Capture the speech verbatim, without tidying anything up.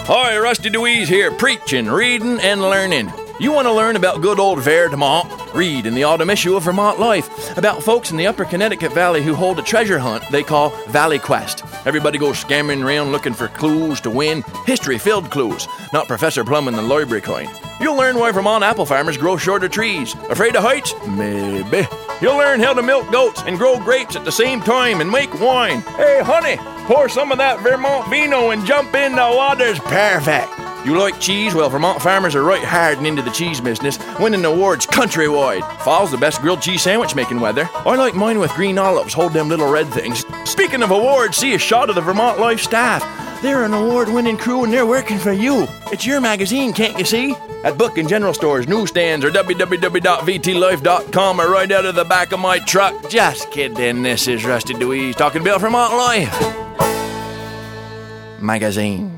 Hi, Rusty Dewey's here, preaching, reading, and learning. You want to learn about good old Vermont? Read in the autumn issue of Vermont Life about folks in the upper Connecticut Valley who hold a treasure hunt they call Valley Quest. Everybody goes scammering around looking for clues to win, history-filled clues, not Professor Plum and the library coin. You'll learn why Vermont apple farmers grow shorter trees. Afraid of heights? Maybe. You'll learn how to milk goats and grow grapes at the same time and make wine. Hey, honey, pour some of that Vermont vino and jump in the water's perfect. You like cheese? Well, Vermont farmers are right hard and into the cheese business, winning awards countrywide. Fall's the best grilled cheese sandwich making weather. I like mine with green olives, hold them little red things. Speaking of awards, see a shot of the Vermont Life staff. They're an award-winning crew and they're working for you. It's your magazine, can't you see? At book and general stores, newsstands, or w w w dot v t life dot com, or right out of the back of my truck. Just kidding, this is Rusty Dewey talking about Vermont Life magazine.